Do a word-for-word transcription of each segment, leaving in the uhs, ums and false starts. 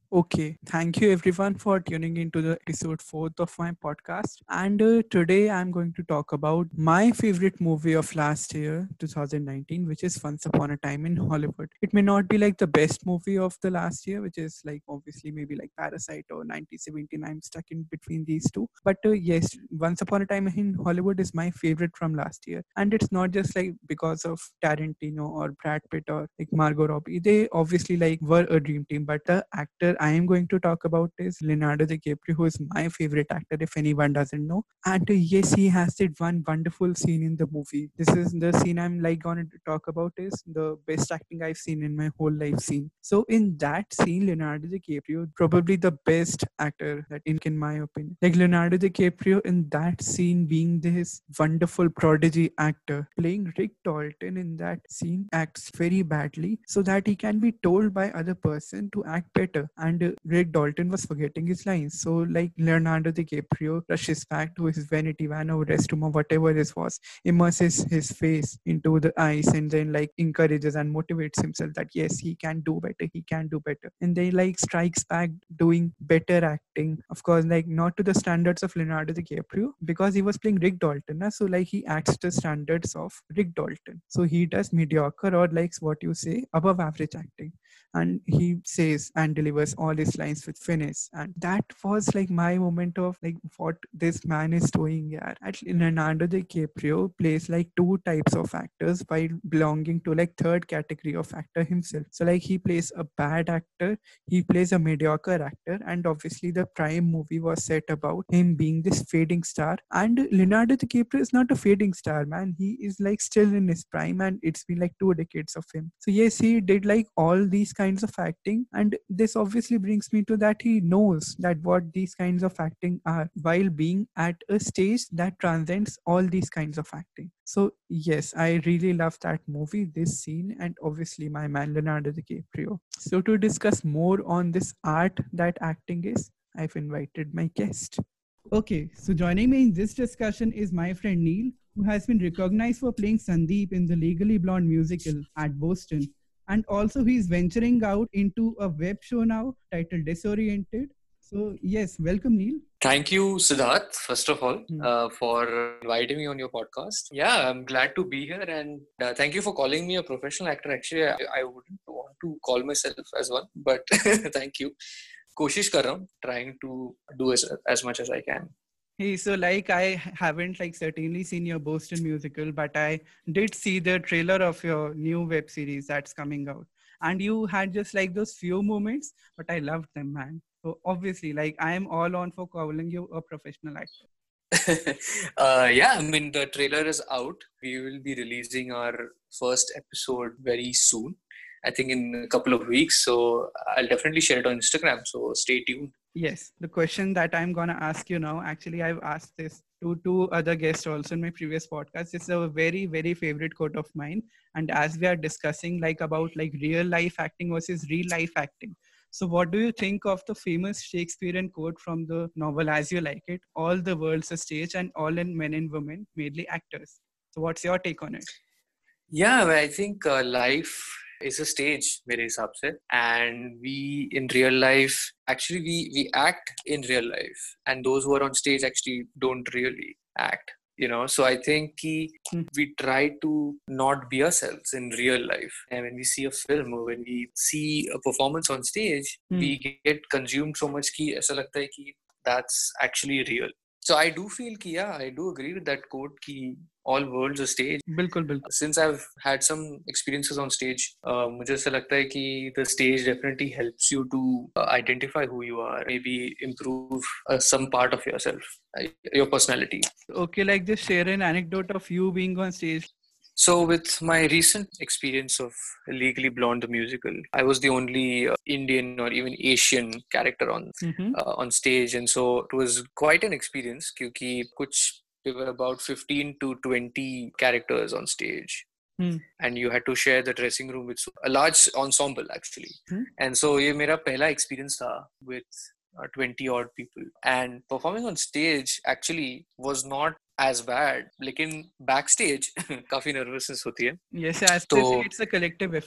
Okay, thank you everyone for tuning into the episode fourth of my podcast. And uh, today I'm going to talk about my favorite movie of last year, twenty nineteen, which is Once Upon a Time in Hollywood. It may not be like the best movie of the last year, which is like obviously maybe like Parasite or nineteen seventeen. I'm stuck in between these two. But uh, yes, Once Upon a Time in Hollywood is my favorite from last year. And it's not just like because of Tarantino or Brad Pitt or like Margot Robbie. They obviously like were a dream team, but the actor I am going to talk about is Leonardo DiCaprio, who is my favorite actor if anyone doesn't know. And uh, yes, he has that one wonderful scene in the movie. This is the scene I'm like going to talk about is the best acting I've seen in my whole life scene. So in that scene, Leonardo DiCaprio, probably the best actor that in, in my opinion. Like Leonardo DiCaprio in that scene being this wonderful prodigy actor, playing Rick Dalton in that scene acts very badly so that he can be told by other person to act better. And uh, Rick Dalton was forgetting his lines. So like Leonardo DiCaprio rushes back to his vanity van or restroom or whatever this was, immerses his face into the ice and then like encourages and motivates himself that yes, he can do better, he can do better. And then like strikes back doing better acting. Of course, like not to the standards of Leonardo DiCaprio because he was playing Rick Dalton. Na? So like he acts the standards of Rick Dalton. So he does mediocre or like what you say above average acting, and he says and delivers all his lines with finesse. And that was like my moment of like what this man is doing here. Actually, Leonardo DiCaprio plays like two types of actors while belonging to like third category of actor himself. So like he plays a bad actor, he plays a mediocre actor, and obviously the prime movie was set about him being this fading star. And Leonardo DiCaprio is not a fading star, man. He is like still in his prime, and it's been like two decades of him. So yes, he did like all these kinds of acting, and this obviously brings me to that he knows that what these kinds of acting are while being at a stage that transcends all these kinds of acting. So yes, I really love that movie, this scene, and obviously my man Leonardo DiCaprio. So to discuss more on this art that acting is, I've invited my guest. Okay, so joining me in this discussion is my friend Neil, who has been recognized for playing Sandeep in the Legally Blonde musical at Boston. And also, he's venturing out into a web show now titled Disoriented. So, yes, welcome, Neil. Thank you, Siddharth, first of all, Hmm. uh, for inviting me on your podcast. Yeah, I'm glad to be here, and uh, thank you for calling me a professional actor. Actually, I, I wouldn't want to call myself as one, but thank you. कोशिश कर रहा हूँ, trying to do as, as much as I can. Hey, so like I haven't like certainly seen your Boston musical, but I did see the trailer of your new web series that's coming out. And you had just like those few moments, but I loved them, man. So obviously, like I am all on for calling you a professional actor. uh, yeah, I mean, the trailer is out. We will be releasing our first episode very soon. I think in a couple of weeks. So I'll definitely share it on Instagram. So stay tuned. Yes, the question that I'm gonna ask you now, actually, I've asked this to two other guests also in my previous podcast. It's a very, very favorite quote of mine. And as we are discussing like about like real life acting versus real life acting. So what do you think of the famous Shakespearean quote from the novel As You Like It? All the world's a stage and all in men and women, mainly actors. So what's your take on it? Yeah, I think uh, life is a stage मेरे हिसाब से, and we in real life actually we we act in real life, and those who are on stage actually don't really act, you know. So I think ki we try to not be ourselves in real life, and when we see a film or when we see a performance on stage, Hmm. we get consumed so much कि ऐसा लगता है कि that's actually real. So I do feel कि yeah, I do agree with that quote कि all worlds are stage. बिल्कुल बिल्कुल. Since I've had some experiences on stage, uh, मुझे ऐसा लगता है कि the stage definitely helps you to uh, identify who you are, maybe improve uh, some part of yourself, uh, your personality. Okay, like just share an anecdote of you being on stage. So with my recent experience of Legally Blonde the musical, I was the only uh, Indian or even Asian character on Mhm. uh, on stage, and so it was quite an experience. क्योंकि कुछ there were about fifteen to twenty characters on stage, Hmm. and you had to share the dressing room with a large ensemble actually. Hmm. And so ये मेरा पहला experience था with uh, twenty odd people, and performing on stage actually was not as bad, लेकिन backstage काफी nervousness होती है. Yes, as तो they say, it's a collective effort.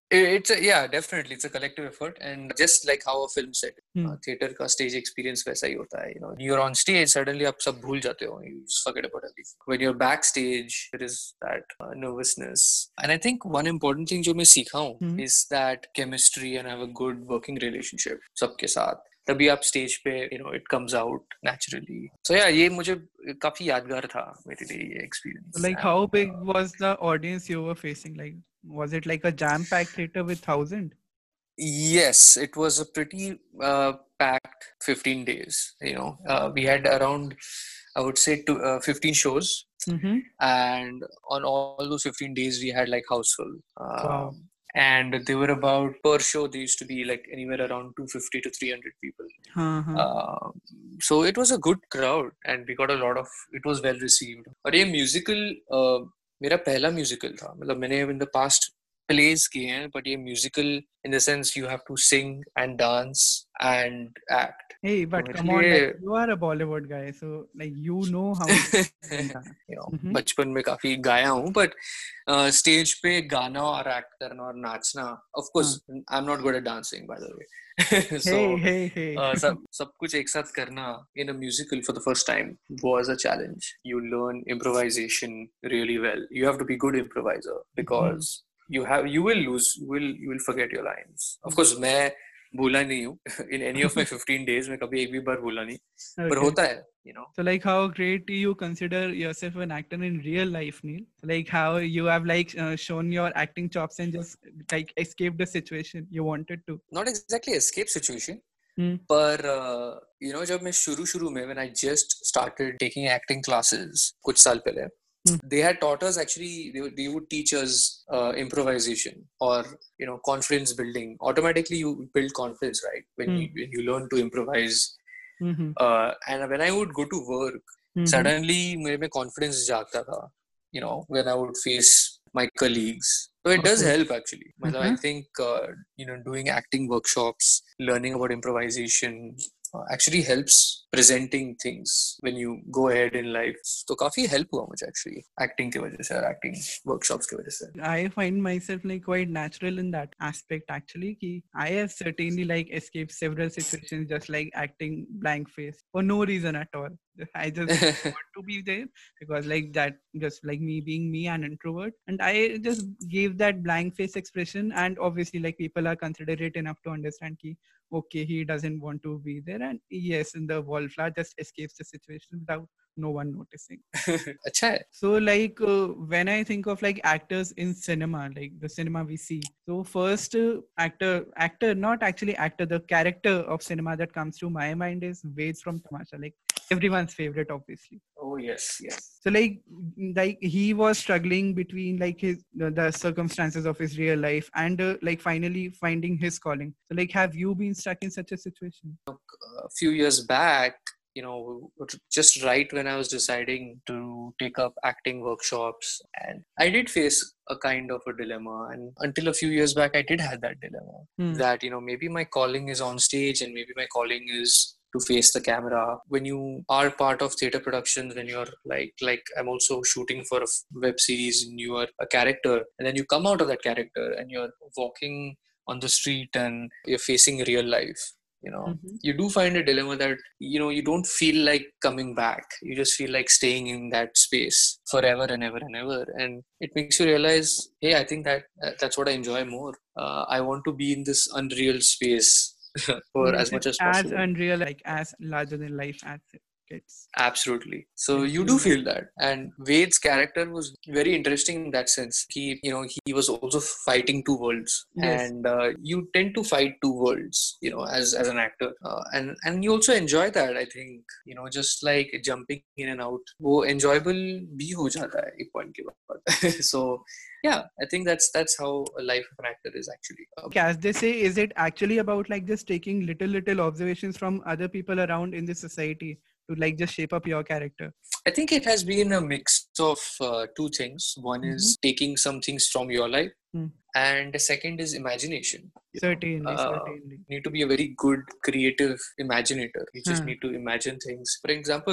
It's a, yeah, definitely. It's a collective effort, and just like how a film set, Hmm. uh, theater का stage experience वैसा ही होता है. You know, you're on stage, suddenly आप सब भूल जाते हो. You just forget about everything. When you're backstage, there is that uh, nervousness. And I think one important thing जो मैं सीखा हूँ Hmm. is that chemistry and have a good working relationship सबके साथ. तभी आप स्टेज पे, you know, it comes out naturally. So yeah, ये मुझे काफी यादगार था मेरे लिए ये experience. Like, And, how big uh, was the audience you were facing? Like, was it like a jam-packed theater with thousand? Yes, it was a pretty uh, packed fifteen days. You know, uh, we had around, I would say, two, uh, fifteen shows, Mm-hmm. and on all those fifteen days, we had like house full. Wow. Um, and they were about per show, they used to be like anywhere around two hundred fifty to three hundred people. Uh-huh. Uh, so it was a good crowd, and we got a lot of. It was well received. और ये musical, uh, मेरा पहला musical था. मतलब मैंने in the past plays किए हैं, but ये musical in the sense you have to sing and dance and act. Hey, तो but मेरे come on, like लिए you are a Bollywood guy, so like you know how to sing that. you know, Mhm. बचपन में काफी गाया हूँ, but uh, stage पे गाना और act करना और नाचना, of course, I'm not good at dancing, by the way. So Hey, hey, hey. uh, सब सब कुछ एक साथ करना in a musical for the first time was a challenge. You learn improvisation really well. You have to be good improviser because you have you will lose, you will you will forget your lines. Of course, मैं भूला नहीं हूँ. In any of my fifteen days, मैं कभी एक भी बार भूला नहीं. पर Okay. होता है, you know. So like how great do you consider yourself an actor in real life, Neil? Like how you have like uh, shown your acting chops and just like escaped the situation you wanted to. Not exactly escape situation, Hmm. पर uh, you know, जब मैं शुरू शुरू में when I just started taking acting classes कुछ साल पहले, Hmm. they had taught us actually, they would, they would teach us uh, improvisation or, you know, confidence building. Automatically you build confidence, right, when Hmm. you when you learn to improvise. Mm-hmm. Uh, and when I would go to work, Mhm. suddenly मेरे में confidence जागता था, you know, when I would face my colleagues. So it does Okay. help actually. मतलब I Uh-huh. think uh, you know, doing acting workshops, learning about improvisation uh, actually helps presenting things when you go ahead in life. तो काफी help हुआ मुझे actually acting की वजह से और acting workshops की वजह से. I find myself like quite natural in that aspect actually. Ki I have certainly like escaped several situations just like acting blank face for no reason at all. I just want to be there because like that, just like me being me, an introvert, and I just gave that blank face expression, and obviously like people are considerate enough to understand ki okay, he doesn't want to be there, and yes, in the wallflower just escapes the situation without no one noticing. अच्छा है. So like uh, when I think of like actors in cinema, like the cinema we see, so first uh, actor actor not actually actor, the character of cinema that comes to my mind is Ved from Tamasha, like everyone's favorite obviously. Oh yes, yes. So like like he was struggling between like his the, the circumstances of his real life and uh, like finally finding his calling. So like have you been stuck in such a situation? A few years back, you know, just right when I was deciding to take up acting workshops, and I did face a kind of a dilemma. And until a few years back, I did have that dilemma Hmm. that, you know, maybe my calling is on stage and maybe my calling is to face the camera. When you are part of theater productions, when you're like, like I'm also shooting for a web series and you are a character, and then you come out of that character and you're walking on the street and you're facing real life. You know, Mhm. you do find a dilemma that, you know, you don't feel like coming back. You just feel like staying in that space forever and ever and ever. And it makes you realize, hey, I think that uh, that's what I enjoy more. Uh, I want to be in this unreal space for Make as it much as as possible. unreal, like as larger than life as it gets. Absolutely. So Like you do you feel that. And Wade's character was very interesting in that sense. He, you know, he was also fighting two worlds, Yes. and uh, you tend to fight two worlds, you know, as as an actor, uh, and and you also enjoy that. I think, you know, just like jumping in and out, वो enjoyable भी हो जाता है एक point के बाद. So yeah, I think that's that's how a life of an actor is actually. Uh, Like as they say, is it actually about like just taking little little observations from other people around in the society to like just shape up your character? I think it has been a mix of uh, two things. One Mhm. is taking some things from your life, Hmm. and the second is imagination. You know, Certainly, uh, certainly. you need to be a very good creative imaginator. You just Huh. need to imagine things. For example,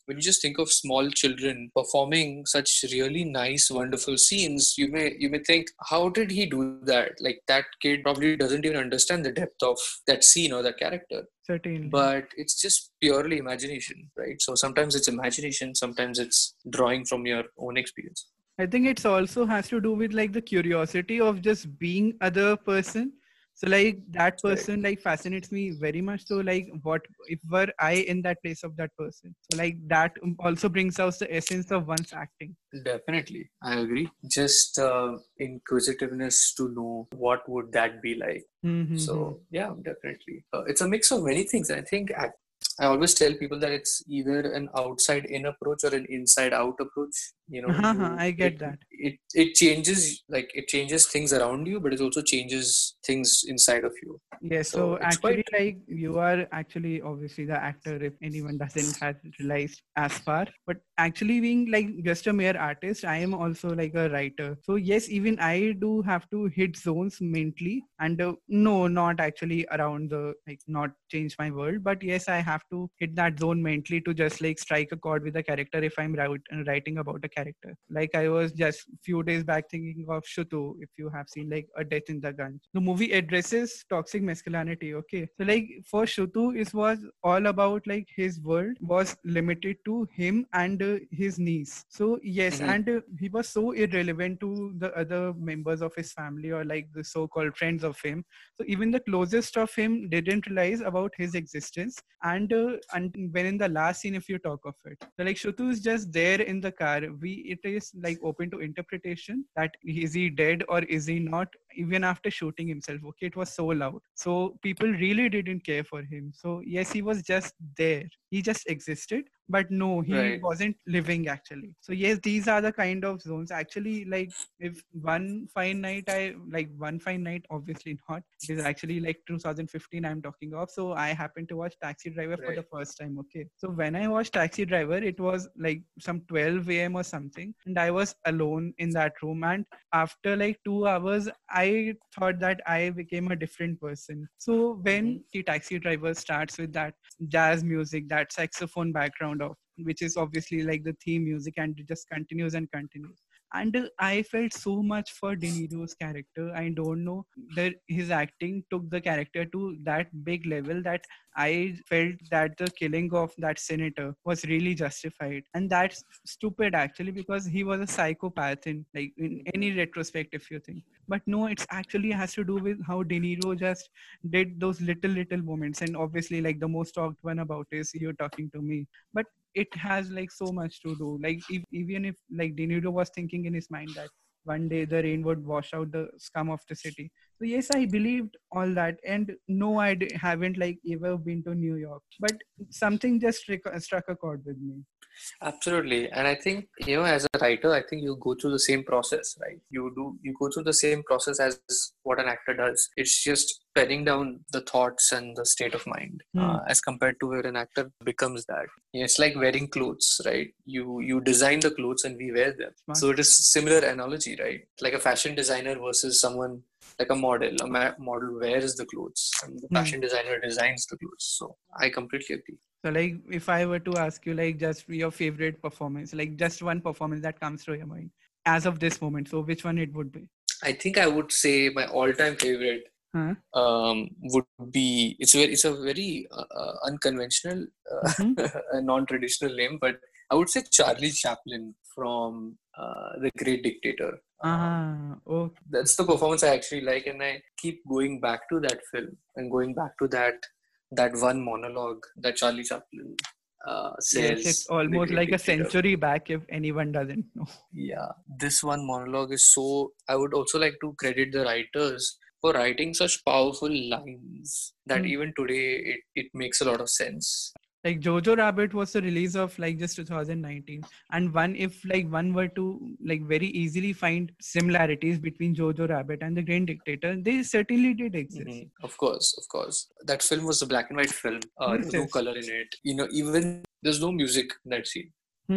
when you just think of small children performing such really nice, wonderful scenes, you may you may think, how did he do that? Like that kid probably doesn't even understand the depth of that scene or that character. Certainly. But it's just purely imagination, right? So sometimes it's imagination, sometimes it's drawing from your own experience. I think it's also has to do with like the curiosity of just being other person. So like that Right. person like fascinates me very much. So like what if were I in that place of that person? So like that um, also brings out the essence of one's acting. Definitely, I agree. Just uh, inquisitiveness to know what would that be like. Mm-hmm. So yeah, definitely. Uh, it's a mix of many things. I think I, I always tell people that it's either an outside in approach or an inside out approach. You know, you I it get that. it it changes, like it changes things around you, but it also changes things inside of you. Yes, So so it's quite actually, like you are actually obviously the actor if anyone doesn't have realized as far. But actually, being like just a mere artist, I am also like a writer. So yes, even I do have to hit zones mentally, and uh, no, not actually around the like not change my world, but yes, I have to hit that zone mentally to just like strike a chord with the character if I'm write, writing about a character. Like I was just few days back thinking of Shutu, if you have seen like A Death in the Gun. The movie addresses toxic masculinity. Okay, so like for Shutu, it was all about like his world was limited to him and uh, his niece. So yes, Mhm. and uh, he was so irrelevant to the other members of his family or like the so-called friends of him. So even the closest of him didn't realize about his existence. And uh, and when in the last scene, if you talk of it, so like Shutu is just there in the car. We it is like open to interpretation that is he dead or is he not? Even after shooting himself, okay, it was so loud. So people really didn't care for him. So yes, he was just there. He just existed, but no, he Right. wasn't living actually. So yes, these are the kind of zones actually. Like if one fine night I like one fine night obviously not, it is actually like two thousand fifteen I'm talking of. So I happened to watch Taxi Driver for Right. the first time. Okay, so when I watched Taxi Driver, it was like some twelve a.m or something, and I was alone in that room. And after like two hours I thought that I became a different person. So Mhm. when the Taxi Driver starts with that jazz music, that saxophone background of which is obviously like the theme music, and it just continues and continues. And uh, I felt so much for De Niro's character. I don't know that his acting took the character to that big level that I felt that the killing of that senator was really justified. And that's stupid actually, because he was a psychopath in like in any retrospect if you think. But no, it's actually has to do with how De Niro just did those little little moments. And obviously like the most talked one about is You're Talking to Me. But it has like so much to do. Like if, even if like De Niro was thinking in his mind that one day the rain would wash out the scum of the city. So yes, I believed all that. And no, I d- haven't like ever been to New York, but something just struck, struck a chord with me. Absolutely. And I think, you know, as a writer, I think you go through the same process, right? You do, you go through the same process as what an actor does. It's just penning down the thoughts and the state of mind, Hmm. uh, as compared to where an actor becomes that. Yeah, it's like wearing clothes, right? You, you design the clothes and we wear them. Smart. So it is similar analogy, right? Like a fashion designer versus someone like a model. A ma- model wears the clothes and the Hmm. fashion designer designs the clothes. So I completely agree. So like if I were to ask you like just your favorite performance, like just one performance that comes to your mind as of this moment, so which one it would be? I think I would say my all-time favorite Huh? um, would be, it's very, it's a very uh, uh, unconventional, Mm-hmm. uh, a non-traditional name, but I would say Charlie Chaplin from uh, The Great Dictator. Um, Ah, oh, that's the performance I actually like, and I keep going back to that film and going back to that that one monologue that Charlie Chaplin uh, yes, it's says in The almost Great like a Dictator. century back if anyone doesn't know. Yeah, this one monologue is so. I would also like to credit the writers for writing such powerful lines that Hmm. even today it, it makes a lot of sense. Like Jojo Rabbit was the release of like just two thousand nineteen, and one if like one were to like very easily find similarities between Jojo Rabbit and The Great Dictator, they certainly did exist. Mhm. Of course, of course. That film was a black and white film. Uh, there Yes, was no yes. color in it. You know, even there's no music in that scene. Hmm.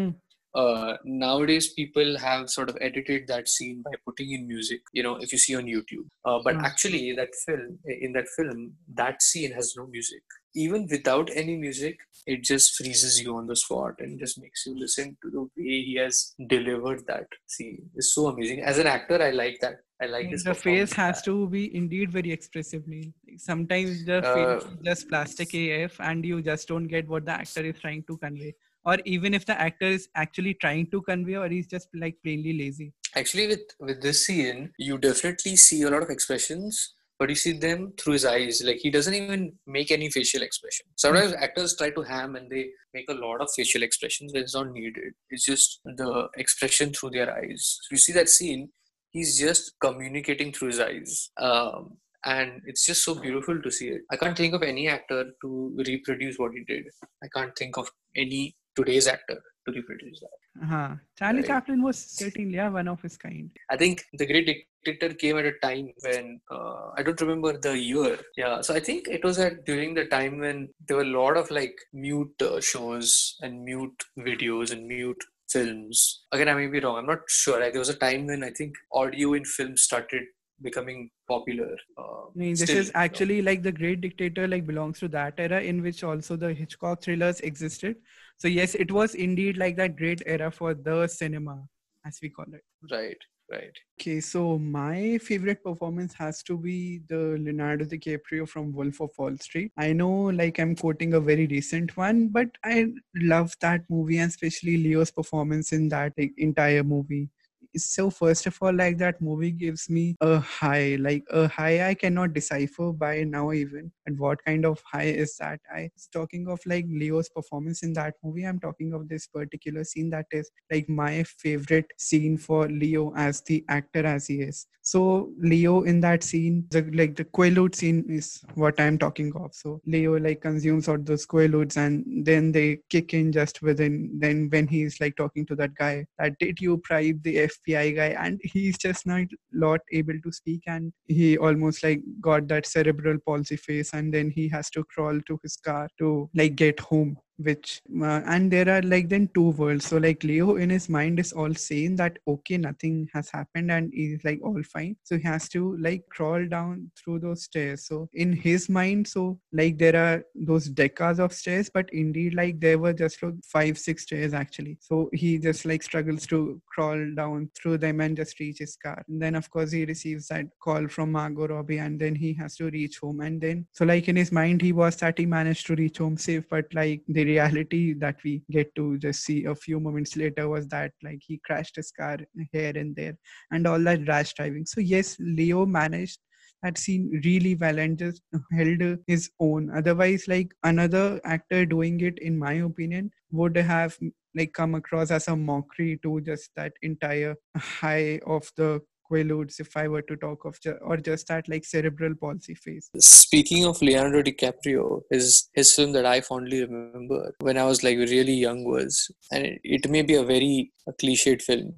uh, nowadays people have sort of edited that scene by putting in music, you know, if you see on YouTube. Uh, but Uh, actually, that film, in that film, that scene has no music. Even without any music, it just freezes you on the spot and just makes you listen to the way he has delivered that scene. It's so amazing. As an actor, I like that. I like his the face performance. has to be indeed very expressive, Neil. Like, sometimes the face Uh, is just plastic A F and you just don't get what the actor is trying to convey. Or even if the actor is actually trying to convey, or he's just like plainly lazy. Actually, with with this scene, you definitely see a lot of expressions, but you see them through his eyes. Like he doesn't even make any facial expression. Sometimes actors try to ham and they make a lot of facial expressions when it's not needed. It's just the expression through their eyes. So you see that scene, he's just communicating through his eyes. Um, and it's just so beautiful to see it. I can't think of any actor to reproduce what he did. I can't think of any today's actor to reproduce that. Uh-huh. Charlie Right. Chaplin was certainly yeah, one of his kind. I think The Great Dictator came at a time when uh, I don't remember the year. Yeah, so I think it was at during the time when there were a lot of like mute uh, shows and mute videos and mute films. Again, I may be wrong. I'm not sure. Like, there was a time when I think audio in films started becoming popular. Uh, I mean, this still, is you know. actually like The Great Dictator, like belongs to that era in which also the Hitchcock thrillers existed. So yes, it was indeed like that great era for the cinema, as we call it. Right, right. Okay, so my favorite performance has to be the Leonardo DiCaprio from Wolf of Wall Street. I know, like, I'm quoting a very recent one, but I love that movie and especially Leo's performance in that like, entire movie. So first of all, like that movie gives me a high, like a high I cannot decipher by now even. And what kind of high is that? I was talking of like Leo's performance in that movie. I'm talking of this particular scene that is like my favorite scene for Leo as the actor as he is. So Leo in that scene, the like the Quaalude scene is what I'm talking of. So Leo like consumes all those Quaaludes and then they kick in just within. Then when he's like talking to that guy, that did you bribe the F B I guy? And he's just not lot able to speak and he almost like got that cerebral palsy face and then he has to crawl to his car to like get home which uh, and there are like then two worlds. So like Leo in his mind is all sane that okay, nothing has happened and he's like all fine, so he has to like crawl down through those stairs. So in his mind, so like there are those decades of stairs, but indeed like there were just like five six stairs actually. So he just like struggles to crawl down through them and just reach his car. And then of course he receives that call from Margot Robbie and then he has to reach home. And then so like in his mind he was that he managed to reach home safe, but like the reality that we get to just see a few moments later was that like he crashed his car here and there and all that rash driving. So yes, Leo managed that scene really well and just held his own. Otherwise, like another actor doing it, in my opinion, would have like come across as a mockery to just that entire high of the Quaaludes, if I were to talk of, ju- or just that like cerebral palsy phase. Speaking of Leonardo DiCaprio, his his film that I fondly remember when I was like really young was, and it, it may be a very a cliched film.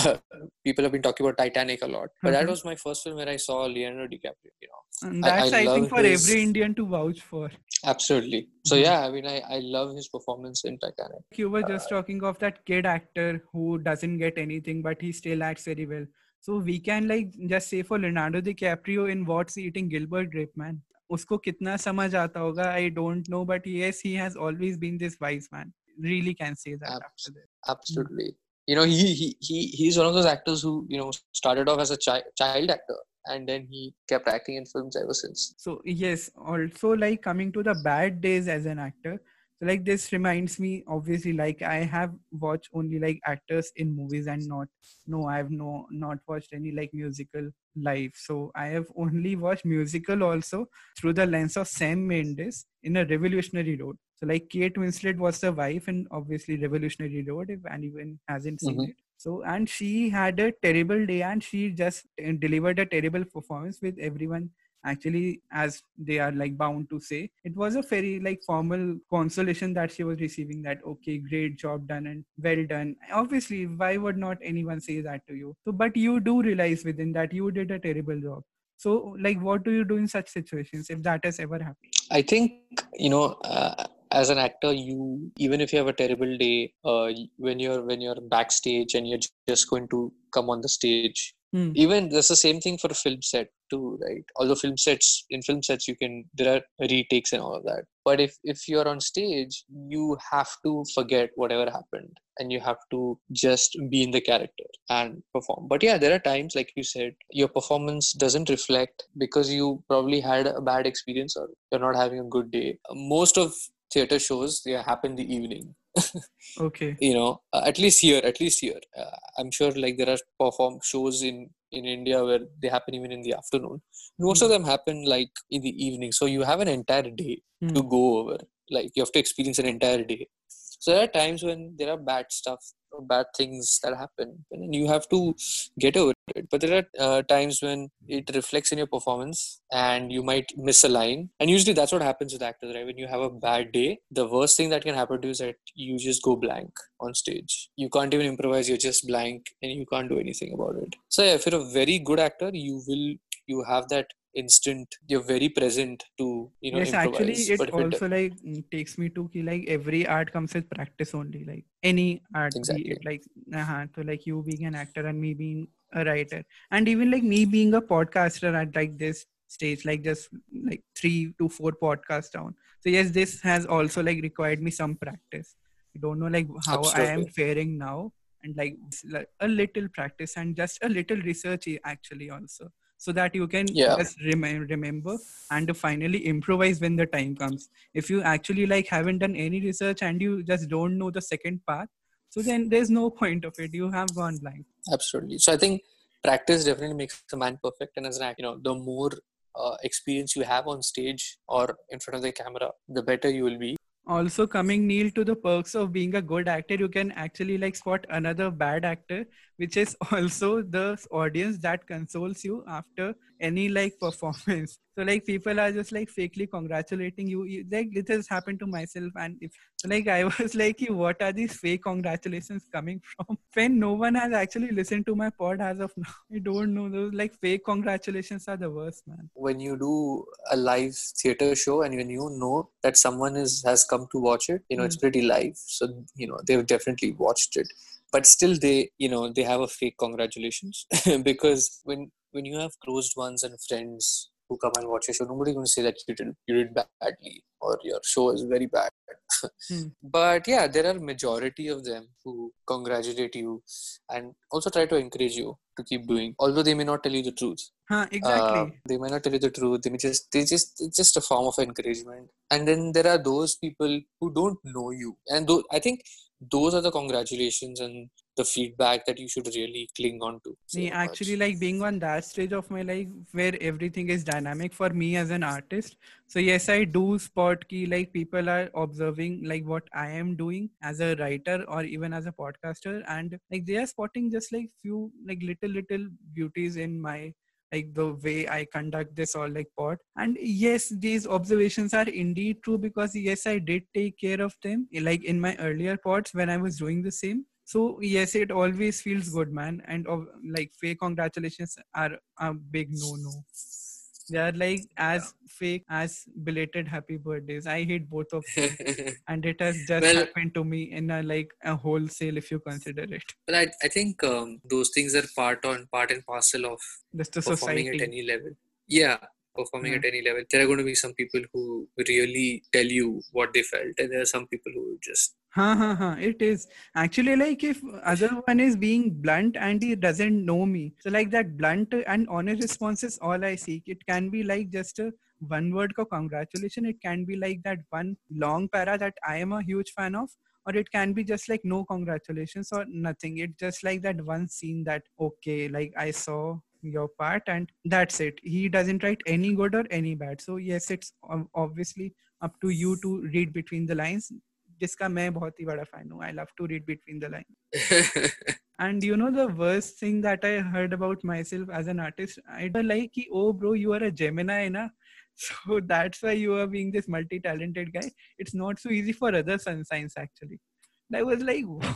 People have been talking about Titanic a lot, but that was my first film where I saw Leonardo DiCaprio. You know, And I, I that's, I think, love for his every Indian to vouch for. absolutely. So Mhm. yeah, I mean, I, I love his performance in Titanic. You were just talking of that kid actor who doesn't get anything, but he still acts very well. So we can like just say for Leonardo DiCaprio in What's Eating Gilbert Grape, man. उसको कितना समझ आता होगा, I don't know, but yes, he has always been this wise man. Really can say that Abs- after this. absolutely. You know, he, he he he's one of those actors who you know started off as a chi- child actor, and then he kept acting in films ever since. So yes, also like coming to the bad days as an actor. So like this reminds me, obviously, like I have watched only like actors in movies and not no, I have no not watched any like musical live. So I have only watched musical also through the lens of Sam Mendes in A Revolutionary Road. So like Kate Winslet was the wife in obviously Revolutionary Road, if anyone hasn't seen Mm-hmm. it. So, and she had a terrible day and she just uh, delivered a terrible performance with everyone actually, as they are like bound to say. It was a very like formal consolation that she was receiving, that okay, great job done and well done. Obviously, why would not anyone say that to you? So but you do realize within that you did a terrible job. So like what do you do in such situations if that has ever happened? I think you know. Uh, as an actor, you even if you have a terrible day, uh, when you're when you're backstage and you're just going to come on the stage, Hmm. even that's the same thing for a film set too, right? Although film sets in film sets you can there are retakes and all of that, but if if you're on stage, you have to forget whatever happened and you have to just be in the character and perform. But yeah, there are times, like you said, your performance doesn't reflect because you probably had a bad experience or you're not having a good day. Most of theater shows, they happen in the evening. Okay. You know, uh, at least here, at least here, uh, I'm sure like there are perform shows in in India where they happen even in the afternoon. Most of Hmm. them happen like in the evening, so you have an entire day Hmm. to go over. Like you have to experience an entire day. So there are times when there are bad stuff or bad things that happen, and you have to get over it. But there are uh, times when it reflects in your performance, and you might miss a line. And usually that's what happens with actors, right? When you have a bad day, the worst thing that can happen to you is that you just go blank on stage. You can't even improvise. You're just blank, and you can't do anything about it. So yeah, if you're a very good actor, you will you have that instant, you're very present to you know Yes, actually, improvise. it But if it also like mm, takes me to ki, like every art comes with practice only. Like any art, be exactly it like uh so like you being an actor and me being a writer, and even like me being a podcaster at like this stage, like just like three to four podcasts down. So yes, this has also like required me some practice. I don't know like how I am absolutely. faring now, and like, like a little practice and just a little research i- actually also, so that you can Yeah, just rem- remember and to finally improvise when the time comes. If you actually like haven't done any research and you just don't know the second path, so then there's no point of it. You have gone blank. absolutely. So I think practice definitely makes a man perfect. And as an actor, you know, the more uh, experience you have on stage or in front of the camera, the better you will be. Also, coming Neil to the perks of being a good actor, you can actually like spot another bad actor, which is also the audience that consoles you after any like performance. So like people are just like fakely congratulating you. You- like it has happened to myself, and if so like I was like, what are these fake congratulations coming from? When no one has actually listened to my pod as of now, I don't know. Those like fake congratulations are the worst, man. When you do a live theater show and when you know that someone is has come to watch it, you know, Hmm. it's pretty live. So, you know, they've definitely watched it. But still they, you know, they have a fake congratulations because when when you have closed ones and friends who come and watch your show, nobody's going to say that you did you did badly or your show is very bad. Hmm. But yeah, there are majority of them who congratulate you and also try to encourage you to keep doing, although they may not tell you the truth. Huh, uh, exactly. they might not tell you the truth. They may just they just it's just a form of encouragement. And then there are those people who don't know you, and those, I think those are the congratulations and the feedback that you should really cling on to Me so actually much. like being on that stage of my life where everything is dynamic for me as an artist. So yes, I do spot key like people are observing like what I am doing as a writer or even as a podcaster, and like they are spotting just like few like little little beauties in my like the way I conduct this or like pod. And yes, these observations are indeed true because yes, I did take care of them like in my earlier pods when I was doing the same. So yes, it always feels good, man. And of like fake congratulations are a big no no. They are like as fake as belated happy birthdays. I hate both of them, Yeah. and it has just Well, happened to me in a like a wholesale if you consider it. but I, I think um, those things are part on part and parcel of Just the performing at society. any level. Yeah, performing Yeah. at any level. There are going to be some people who really tell you what they felt, and there are some people who just Huh, huh, huh. It is actually like if other one is being blunt and he doesn't know me. So like that blunt and honest response is all I seek. It can be like just a one word ko congratulation. It can be like that one long para that I am a huge fan of, or it can be just like no congratulations or nothing. It's just like that one scene that okay, like I saw your part and that's it. He doesn't write any good or any bad. So yes, it's ob- obviously up to you to read between the lines, जिसका मैं बहुत ही बड़ा fan हूँ. I love to read between the lines. And you know the worst thing that I heard about myself as an artist, I like, ki, oh bro, you are a Gemini, na? So that's why you are being this multi-talented guy. It's not so easy for other sun signs actually. And I was like, what?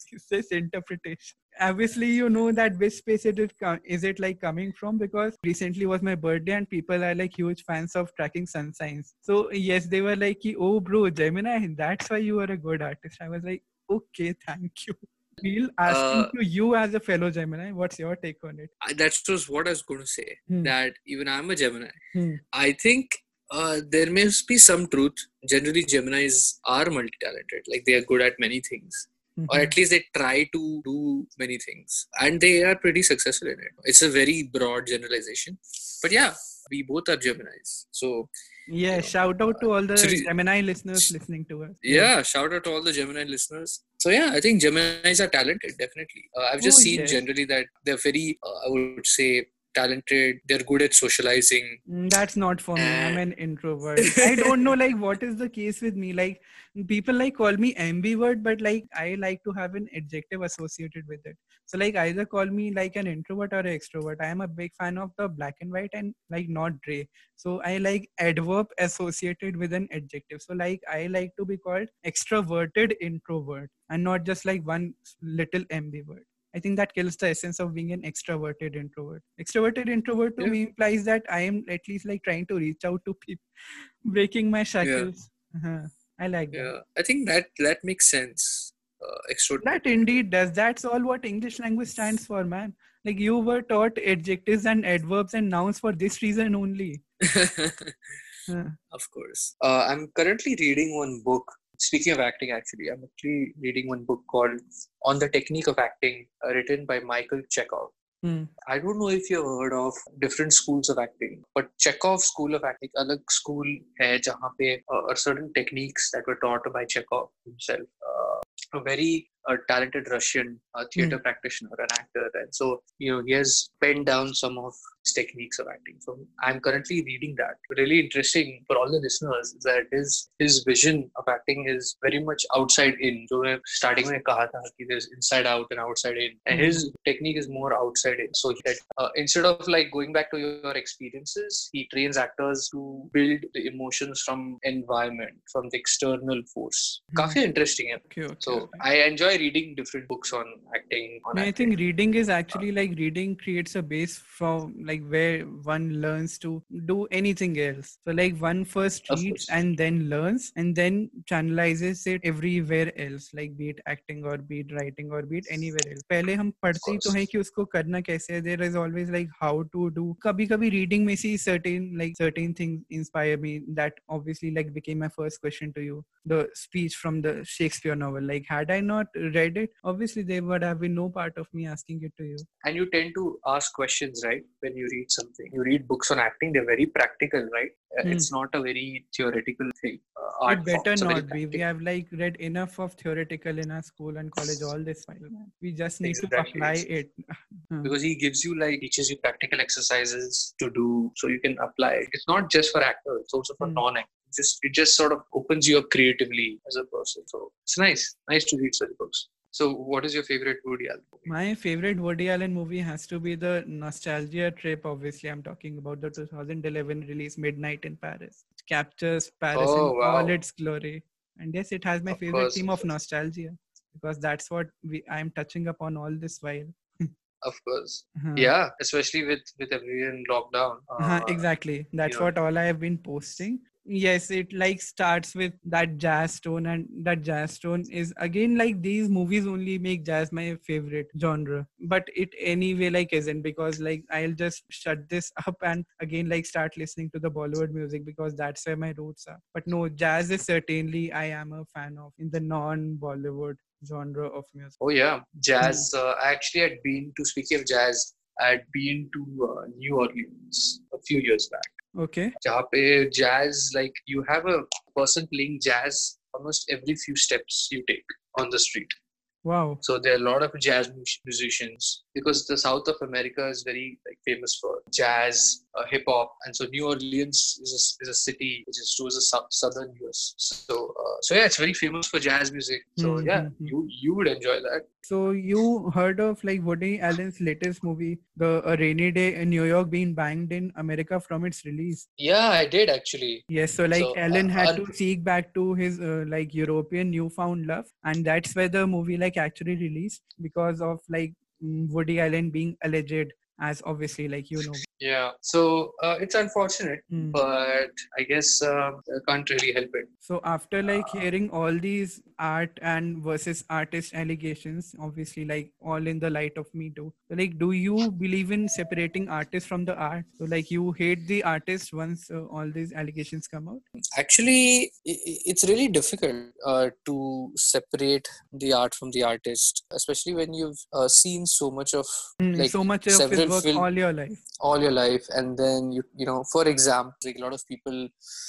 this interpretation. Obviously, you know that which space it is, co- is it like coming from, because recently was my birthday and people are like huge fans of tracking sun signs. So yes, they were like, "Oh, bro, Gemini, that's why you are a good artist." I was like, "Okay, thank you." Feel asking Uh, to you as a fellow Gemini, what's your take on it? I- that was what I was going to say. Hmm. That even I'm a Gemini. Hmm. I think uh, there must be some truth. Generally, Geminis are multi-talented. Like they are good at many things, or Mhm. at least they try to do many things, and they are pretty successful in it. It's a very broad generalization, but yeah, we both are Geminis. So you Yeah, know, shout out to all it's the re- Gemini listeners listening to us. Yeah. yeah, shout out to all the Gemini listeners. So yeah, I think Geminis are talented, definitely. Uh, I've Oh just seen yes. generally that they're very, uh, I would say, talented. They're good at socializing. Mm, That's not for me. I'm And an introvert. I don't know like what is the case with me. Like people like call me ambivert, but like I like to have an adjective associated with it. So like either call me like an introvert or an extrovert. I am a big fan of the black and white and like not gray. So I like adverb associated with an adjective. So like I like to be called extroverted introvert and not just like one little ambivert. I think that kills the essence of being an extroverted introvert. Extroverted introvert to yeah, me implies that I am at least like trying to reach out to people, breaking my yeah, shackles. Uh-huh. I like that. yeah. I think that that makes sense. Uh, extroverted That indeed does. That's all what English language stands for, man. Like you were taught adjectives and adverbs and nouns for this reason only. introvert. Uh, Of course. Uh, I'm currently reading one book. Speaking of acting, actually, I'm actually reading one book called On the Technique of Acting, uh, written by Michael Chekhov. hmm. I don't know if you've heard of different schools of acting, but Chekhov school of acting, अलग school है जहाँ पे uh, are certain techniques that were taught by Chekhov himself. Uh, a very uh, talented Russian uh, theater Hmm. practitioner, an actor, and so you know he has penned down some of his techniques of acting. So I'm currently reading that. Really interesting for all the listeners is that his his vision of acting is very much outside in. So मैं starting में कहा था कि there's inside out and outside in, and Hmm. his technique is more outside in. So he said uh, instead of like going back to your experiences, he trains actors to build the emotions from environment, from the external force. Hmm. काफी interesting है. Okay, okay. So okay. I enjoy reading different books on acting. On I acting. think reading is actually like reading creates a base from like where one learns to do anything else. So like one first Of reads course. and then learns and then channelizes it everywhere else, like be it acting or be it writing or be it anywhere else. पहले हम पढ़ते ही तो हैं कि उसको करना कैसे है. There is always like how to do. कभी कभी reading में से certain like certain things inspire me. That obviously like became my first question to you. The speech from the Shakespeare novel. Like had I not read it, obviously there would have been no part of me asking it to you. And you tend to ask questions, right? When you read something, you read books on acting. They're very practical, right? Uh, Hmm. It's not a very theoretical thing. Uh, art It form. better It's a very not be. We practical. have like read enough of theoretical in our school and college all this while, man. We just need to Exactly. apply it. Hmm. Because he gives you like teaches you practical exercises to do so you can apply it. It's not just for actors, it's also for Hmm. non-actors. Just it just sort of opens you up creatively as a person. So it's nice. Nice to read such books. So what is your favorite Woody Allen movie? My favorite Woody Allen movie has to be the Nostalgia Trip. Obviously, I'm talking about the two thousand eleven release Midnight in Paris. It captures Paris in Oh all wow. its glory. And yes, it has my Of favorite course, theme of of course. nostalgia because that's what we I'm touching upon all this while. Of course. Uh-huh. Yeah, especially with with everyone lockdown. Uh-huh, Uh, exactly. That's you know, what all I have been posting. Yes, it like starts with that jazz tone, and that jazz tone is again like these movies only make jazz my favorite genre. But it anyway like isn't because like I'll just shut this up and again like start listening to the Bollywood music because that's where my roots are. But no, jazz is certainly I am a fan of in the non-Bollywood genre of music. oh yeah, jazz. Uh, I actually had been to speaking of jazz, I had been to uh, New Orleans a few years back. Okay. जहाँ पे jazz, like you have a person playing jazz almost every few steps you take on the street. Wow. So there are a lot of jazz mu- musicians because the South of America is very like famous for jazz, uh, hip hop, and so New Orleans is a, is a city which is towards the sou- southern U S. So uh, so yeah, it's very famous for jazz music. So yeah, Mm-hmm. you you would enjoy that. So you heard of like Woody Allen's latest movie, The A Rainy Day in New York, being banned in America from its release? Yeah, I did actually. Yes, so like So Allen uh, had un- to seek back to his uh, like European newfound love, and that's where the movie like like actually released because of like mm, Woody Allen being alleged as obviously like you know. Yeah. So uh, it's unfortunate, Hmm. but I guess uh, I can't really help it. So after like Uh, hearing all these art and versus artist allegations, obviously like all in the light of Me Too. So like, do you believe in separating artists from the art? So like, you hate the artist once uh, all these allegations come out. Actually, i- i- it's really difficult uh, to separate the art from the artist, especially when you've uh, seen so much of Mm, like so much of his several work film all your life. all your life, and then you you know, for example, like a lot of people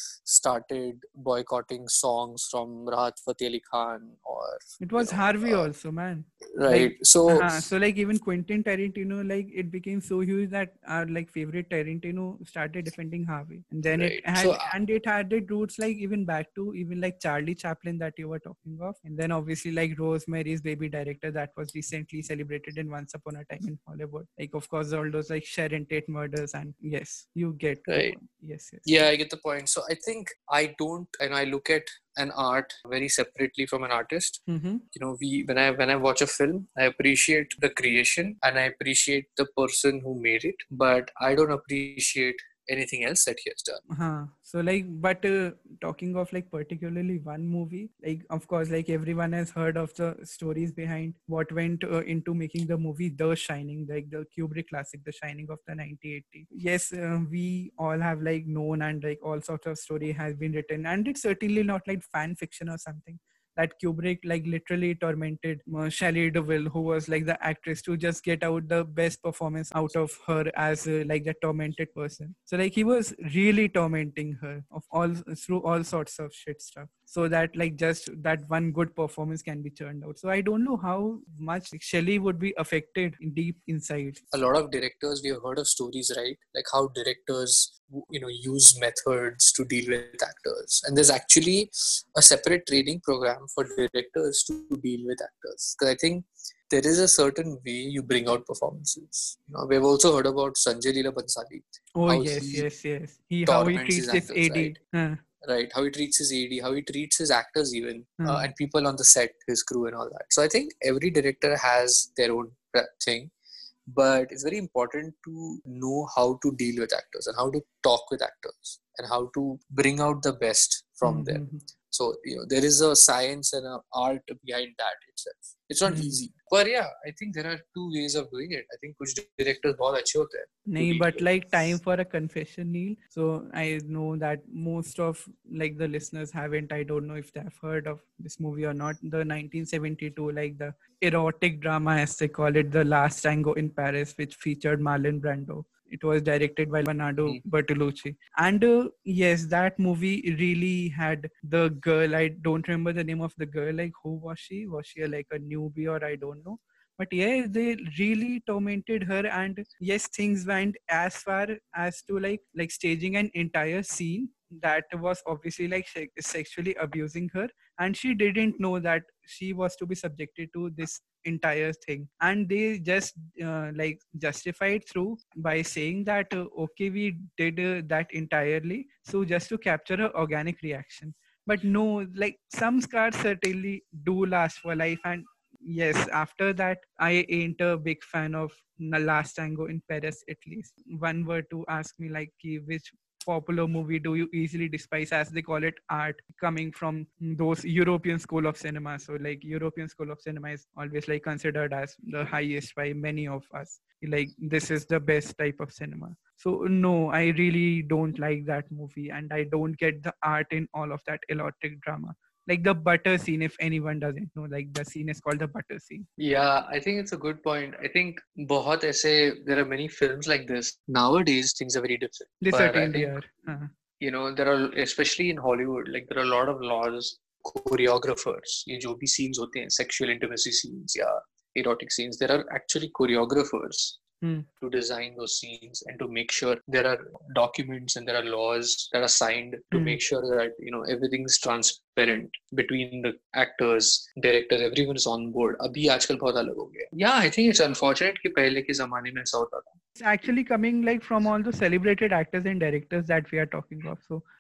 started boycotting songs from Rahat Fateh Ali Khan, or It you was know, Harvey uh, also, man. right? Like, So uh, so like even Quentin Tarantino, like it became so huge that our like favorite Tarantino started defending Harvey, and then it right, so had and it had its roots like even back to even like Charlie Chaplin that you were talking of, and then obviously like Rosemary's Baby director that was recently celebrated in Once Upon a Time in Hollywood. Like of course all those like Sharon Tate murders, and yes, you get the right. point. Yes, yes. Yeah, I get the point. So I think I don't, and I look at an art very separately from an artist. Mm-hmm. You know, we when I when I watch a film, I appreciate the creation and I appreciate the person who made it, but I don't appreciate anything else that he has done. Huh. So like, but uh, talking of like particularly one movie, like of course, like everyone has heard of the stories behind what went uh, into making the movie The Shining, like the Kubrick classic, The Shining of the nineteen eighty. Yes, uh, we all have like known and like all sorts of story has been written, and it's certainly not like fan fiction or something. That Kubrick like literally tormented uh, Shelley Duvall, who was like the actress, to just get out the best performance out of her as uh, like the tormented person. So like he was really tormenting her of all through all sorts of shit stuff, so that like just that one good performance can be churned out. So I don't know how much like, Shelley would be affected in deep inside. A lot of directors, we have heard of stories, right? Like how directors, you know, use methods to deal with actors, and there's actually a separate training program for directors to deal with actors. Because I think there is a certain way you bring out performances. You know, we've also heard about Sanjay Leela Bhansali, Oh how yes, he yes, yes. He how he torments his treats his actors, right? A D. Huh, Right, how he treats his A D, how he treats his actors, even uh, huh. and people on the set, his crew, and all that. So I think every director has their own thing, but it's very important to know how to deal with actors and how to talk with actors and how to bring out the best from them. Mm-hmm. So you know, there is a science and an art behind that itself. It's not Mm. easy, but yeah, I think there are two ways of doing it. I think कुछ directors बहुत अच्छे होते हैं to Nahin, deal but with. like time for a confession, Neil. So I know that most of like the listeners haven't. I don't know if they have heard of this movie or not. The nineteen seventy-two, like the erotic drama, as they call it, The Last Tango in Paris, which featured Marlon Brando. It was directed by Bernardo Mm. Bertolucci. And uh, yes, that movie really had the girl. I don't remember the name of the girl. Like, who was she? Was she a, like a newbie or I don't know? But yeah, they really tormented her, and yes, things went as far as to like like staging an entire scene that was obviously like se- sexually abusing her, and she didn't know that she was to be subjected to this entire thing, and they just uh, like justified through by saying that uh, okay, we did uh, that entirely so just to capture her organic reaction. But no, like some scars certainly do last for life, and yes, after that, I ain't a big fan of The Last Tango in Paris, at least. One were to ask me, like, ki which popular movie do you easily despise, as they call it, art coming from those European school of cinema. So, like, European school of cinema is always like considered as the highest by many of us. Like, this is the best type of cinema. So, no, I really don't like that movie, and I don't get the art in all of that erotic drama, like the butter scene. If anyone doesn't know, like the scene is called the butter scene. Yeah, I think it's a good point. I think बहुत ऐसे, there are many films like this. Nowadays, things are very different. They But I certainly think, are. Uh, you know, there are, especially in Hollywood, like there are a lot of laws, choreographers. ये जो भी scenes होते हैं, sexual intimacy scenes या erotic scenes, there are actually choreographers hmm. to design those scenes and to make sure there are documents and there are laws that are signed to Hmm. make sure that, you know, everything is transparent between the actors, directors, everyone is on board. अभी आजकल बहुत अलग हो गया. Yeah, I think it's unfortunate कि पहले के ज़माने में ऐसा होता था. It's actually coming like from all the celebrated actors and directors that we are talking of. So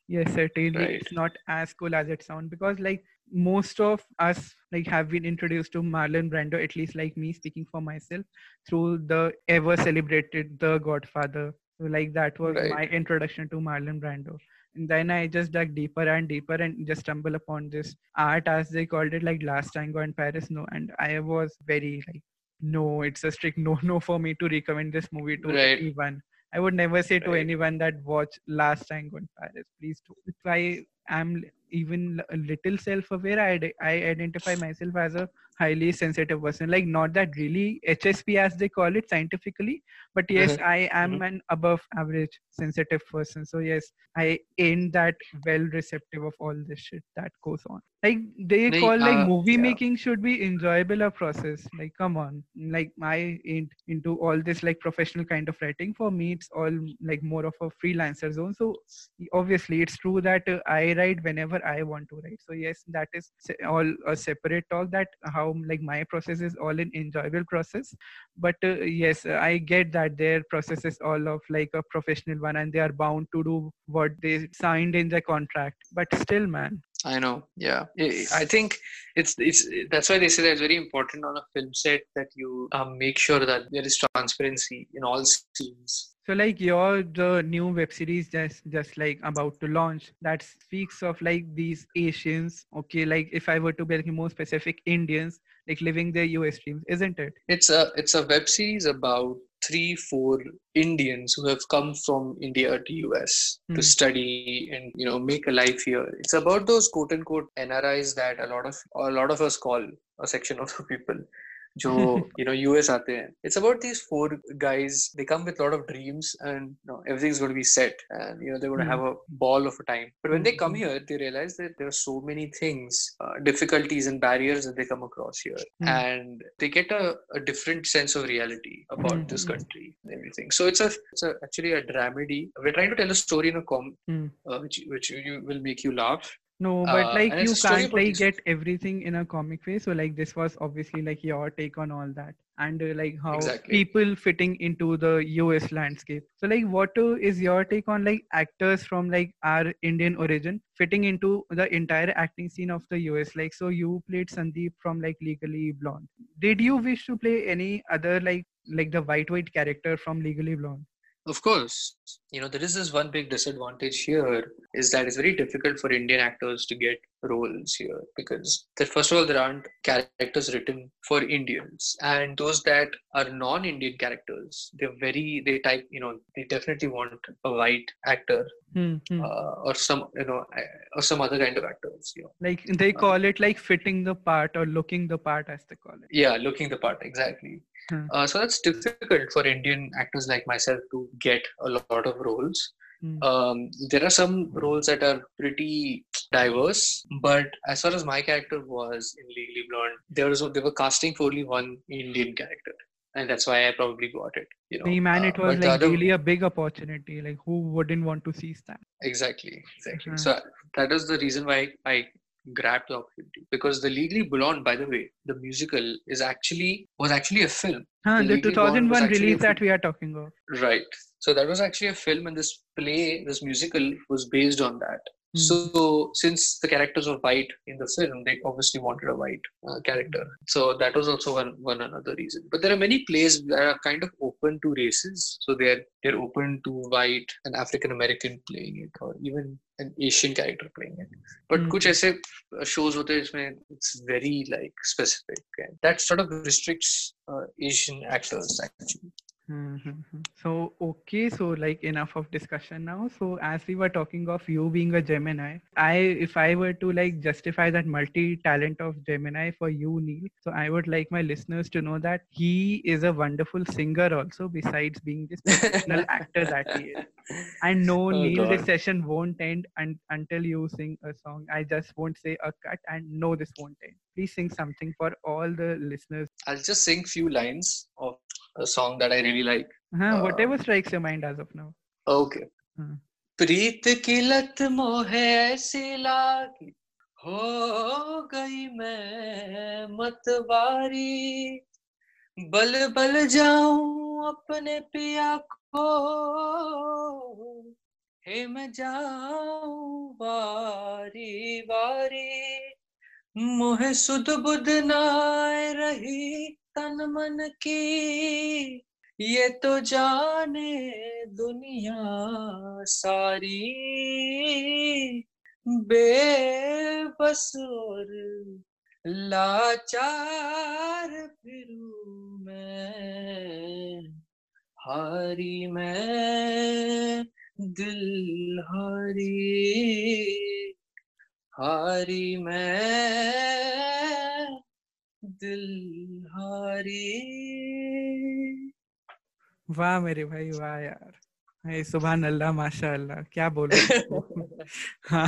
Yes, certainly Right. it's not as cool as it sounds, because like most of us like have been introduced to Marlon Brando, at least like me speaking for myself, through the ever celebrated The Godfather. So like that was Right. my introduction to Marlon Brando. And then I just dug deeper and deeper and just stumble upon this art, as they called it, like Last Tango in Paris. No, and I was very like, no, it's a strict no no for me to recommend this movie to Right. anyone. I would never say to Right. anyone that watch Last Tango in Paris, please do. If I am even a little self-aware, I, d- I identify myself as a highly sensitive person. Like not that really H S P as they call it scientifically, but yes, I am Mhm. an above average sensitive person. So yes, I ain't that well receptive of all this shit that goes on. Like they Nahi, call like uh, movie yeah. making should be enjoyable a process. Like come on, like I ain't into all this like professional kind of writing. For me, it's all like more of a freelancer zone. So obviously it's true that uh, I write whenever I want to write. So yes, that is se- all a separate talk, that how like my process is all an enjoyable process. But uh, yes, uh, I get that their process is all of like a professional one, and they are bound to do what they signed in the contract. But still, man. I know. Yeah. I I think it's it's that's why they say that it's very important on a film set that you um, make sure that there is transparency in all scenes. So like your the new web series just just like about to launch, that speaks of like these Asians, okay, like if I were to be like more specific, Indians like living their U S dreams, isn't it? It's a it's a web series about three four Indians who have come from India to U S to Hmm. study and you know make a life here. It's about those quote unquote N R Is that a lot of a lot of us call a section of the people जो you know U S आते हैं. It's about these four guys. They come with a lot of dreams and you know, everything's going to be set and you know they're going to Hmm. have a ball of a time. But when Hmm. they come Hmm. here, they realize that there are so many things, uh, difficulties and barriers that they come across here, Hmm. and they get a, a different sense of reality Hmm. about this Hmm. country and everything. So it's a it's a actually a dramedy. We're trying to tell a story in a com, Hmm. uh, which which you will make you laugh. No, but Uh, like and it's you a story can't about like these. get everything in a comic way. So like this was obviously like your take on all that, and uh, like how Exactly. people fitting into the U S landscape. So like what uh, is your take on like actors from like our Indian origin fitting into the entire acting scene of the U S? Like so you played Sandeep from like Legally Blonde. Did you wish to play any other like like the white white character from Legally Blonde? Of course, you know, there is this one big disadvantage here is that it's very difficult for Indian actors to get roles here because that first of all there aren't characters written for Indians, and those that are non-Indian characters, they're very they type you know they definitely want a white actor, Hmm. Hmm. uh, or some you know uh, or some other kind of actors, you know. Like they Uh, call it like fitting the part or looking the part, as they call it. yeah, looking the part exactly. Hmm. Uh, so that's difficult for Indian actors like myself to get a lot of roles. Hmm. Um, there are some roles that are pretty diverse, but as far as my character was in Legally Blonde, there was they were casting for only one Indian character, and that's why I probably got it. You know, Hey, man, uh, it was but the like other really a big opportunity. Like, who wouldn't want to see that? exactly, exactly. Uh-huh. So that is the reason why I grabbed the opportunity because the Legally Blonde, by the way, the musical is actually was actually a film. Huh, The the Legally Blonde was two thousand one actually a release film. that we are talking of. Right. So that was actually a film, and this play, this musical was based on that. Hmm. So since the characters were white in the film, they obviously wanted a white uh, character. So that was also one one another reason. But there are many plays that are kind of open to races. So they're they're open to white and African American playing it, or even an Asian character playing it. But Hmm. कुछ ऐसे shows होते हैं जिसमें it's very like specific, and that sort of restricts uh, Asian actors actually. Mm-hmm. So, okay, so like enough of discussion now. So, as we were talking of you being a Gemini, I, if I were to like justify that multi talent of Gemini for you, Neil, so I would like my listeners to know that he is a wonderful singer also, besides being this professional actor that he is. And no, Oh Neil, this God. session won't end un- until you sing a song. I just won't say a cut, and no, this won't end. Please sing something for all the listeners. I'll just sing few lines of a song that I really like. Huh, Uh, whatever strikes your mind as of now. okay. Hmm. प्रीत की लत मोहे ऐसी लागी हो गई मैं मतवारी बल बल जाऊं अपने पिया को हे मैं जाऊं वारी वारी, मोहे सुध बुध नाय रही तन मन की, ये तो जाने दुनिया सारी, बेबस और लाचार फिरूं मैं, हारी मैं दिल हारी, हारी मैं दिल हारी. वाह मेरे भाई वाह यार. Hey, Subhan Allah, Masha Allah. क्या बोलूं इसको? हाँ.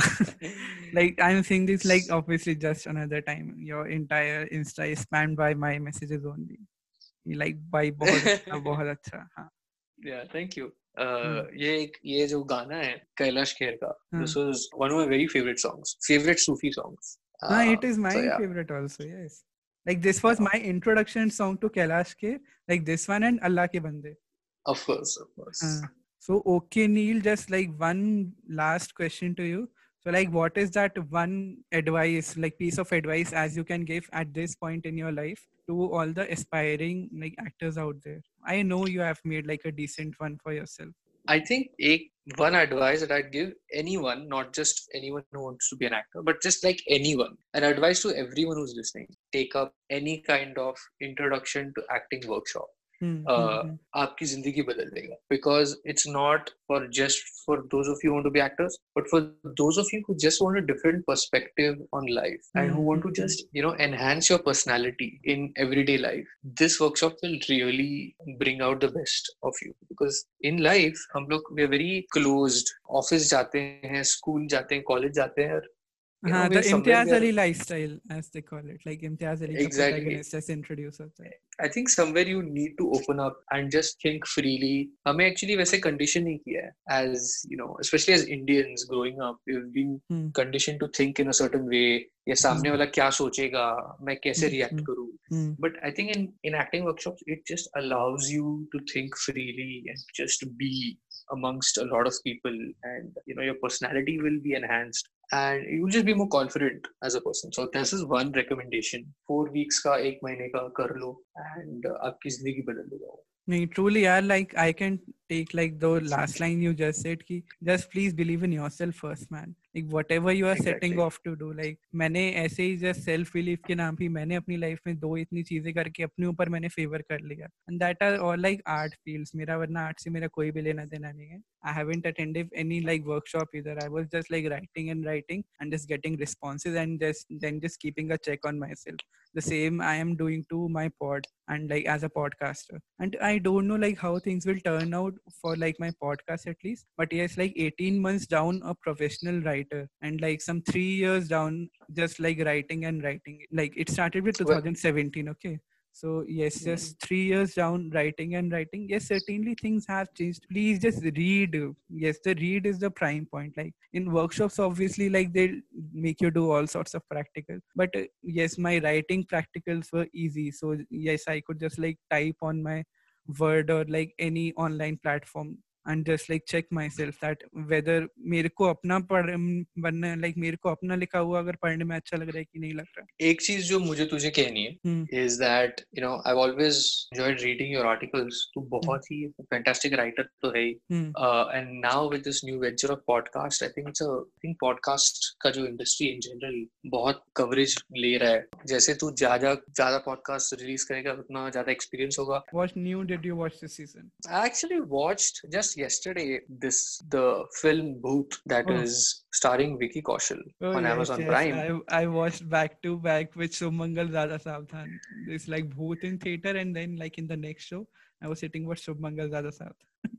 Like I'm saying this like obviously just another time. Your entire Insta is spammed by my messages only. Like by बहुत अच्छा बहुत अच्छा. हाँ. Yeah, thank you. Uh, Hmm. ये एक ये जो गाना है कैलाश खेर का, हाँ. this was one of my very favorite songs, favorite Sufi songs. हाँ, Uh, it is my so yeah, favorite also. Yes. Like this was yeah, my introduction song to Kailash Kher. Like this one and Allah Ke Bande. of course, of course. Uh, so, okay, Neil, just like one last question to you. So, like, what is that one advice, like piece of advice, as you can give at this point in your life to all the aspiring like actors out there? I know you have made like a decent one for yourself. I think एक one advice that I'd give anyone, not just anyone who wants to be an actor, but just like anyone, an advice to everyone who's listening: take up any kind of introduction to acting workshop. Hmm, hmm, uh, hmm. आपकी जिंदगी बदल देगा, because it's not for just for those of you who want to be actors, but for those of you who just want a different perspective on life and who Hmm, want to hmm, just you know enhance your personality in everyday life. This workshop will really bring out the best of you, because in life हम लोग we are very closed. Office जाते हैं, school जाते हैं, college जाते हैं, you know हाँ, the we're somewhere Imtiaz we are Ali lifestyle, as they call it, like Imtiaz Ali, the exactly. protagonist, as introduced होता है. I think somewhere you need to open up and just think freely. हमें actually वैसे condition नहीं किया है, as you know, especially as Indians growing up, we've been Hmm, conditioned to think in a certain way. ये सामने वाला क्या सोचेगा, मैं कैसे hmm, react hmm, करूँ. hmm. But I think in in acting workshops, it just allows you to think freely and just be amongst a lot of people, and you know your personality will be enhanced and you will just be more confident as a person. So this is one recommendation. Four weeks का, एक महीने का कर लो and uh, आपकी जिंदगी बदल देगा वो. No, truly, yeah, like I can take like the last line you just said ki just please believe in yourself first, man. Like whatever you are setting Exactly. off to do, like मैंने ऐसे ही just self belief के नाम पे मैंने अपनी life में दो इतनी चीजें करके अपने ऊपर मैंने favor कर लिया. And that are all like art fields. मेरा वरना art से मेरा कोई भी लेना देना नहीं है. I haven't attended any like workshop either. I was just like writing and writing and just getting responses and just then just keeping a check on myself. The same I am doing to my pod and like as a podcaster. And I don't know like how things will turn out for like my podcast at least. But yes, like eighteen months down, a professional writer, and like some three years down, just like writing and writing. Like it started with Well, twenty seventeen, okay? So yes, mm, just three years down, writing and writing. Yes, certainly things have changed. Please just read. Yes, the read is the prime point. Like in workshops, obviously, like they make you do all sorts of practical. But uh, yes, my writing practicals were easy. So yes, I could just like type on my Word or like any online platform and just like check myself that whether मेरे को अपना पढ़ बनना है, like मेरे को अपना लिखा हुआ अगर पढ़ने में अच्छा लग रहा है कि नहीं लग रहा. एक चीज जो मुझे तुझे कहनी है Hmm. is that you know I've always enjoyed reading your articles. तू बहुत ही fantastic writer तो है ही. Hmm. Uh, and now with this new venture of podcast, I think it's a I think podcast का जो industry in general बहुत coverage ले रहा है. जैसे तू ज्यादा ज्यादा podcast release करेगा उतना ज्यादा experience होगा. What new did you watch this season? I actually watched just yesterday this the film Bhoot that Oh. is starring Vicky Kaushal Oh on yes, Amazon yes. Prime. I I watched back to back with Submangal Dada Savdhan. It's like Bhoot in theater, and then like in the next show, I was sitting with Submangal Dada Savdhan.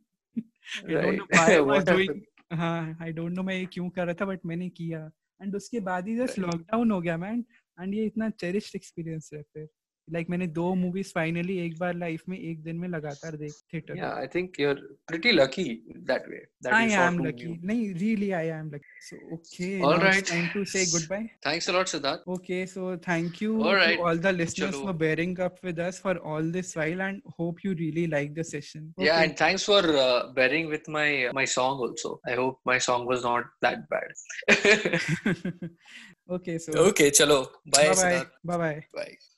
I don't know Right. why I was What doing. happened? हाँ, I don't know मैं ये क्यों कर रहा था, but मैंने किया. And उसके बाद ही just lockdown हो गया man. And ये इतना cherished experience है फिर. Like मैंने दो movies finally एक बार life में एक दिन में लगातार देख theater. Yeah, I think you're pretty lucky that way that I you saw am two lucky. new. No, really, I am lucky. So, okay, All now it's right. time to say goodbye. Thanks a lot, Siddharth. Okay, so thank you All right. to all the listeners Chalo. for bearing up with us for all this while, and hope you really like the session. Okay. Yeah, and thanks for uh, bearing with my my song also. I hope my song was not that bad. Okay, so Okay, chalo. Bye, bye bye. Siddharth. Bye bye. Bye.